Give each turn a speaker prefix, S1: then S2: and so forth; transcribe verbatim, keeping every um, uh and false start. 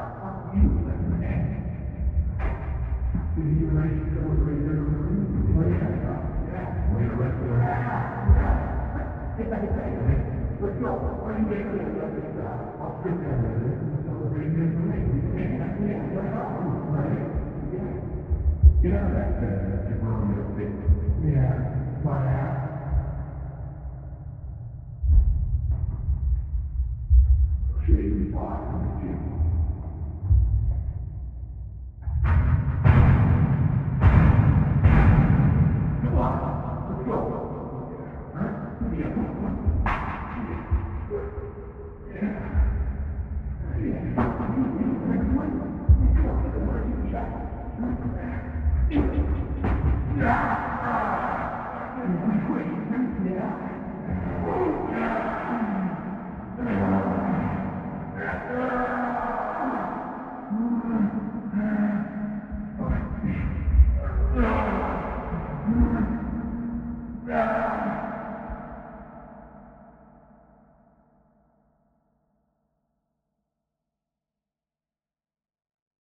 S1: You know that uh, environmental bit? Yeah, fly out. Shady part of the gym. Come on, let's go. Huh? Yeah. Yeah. Yeah.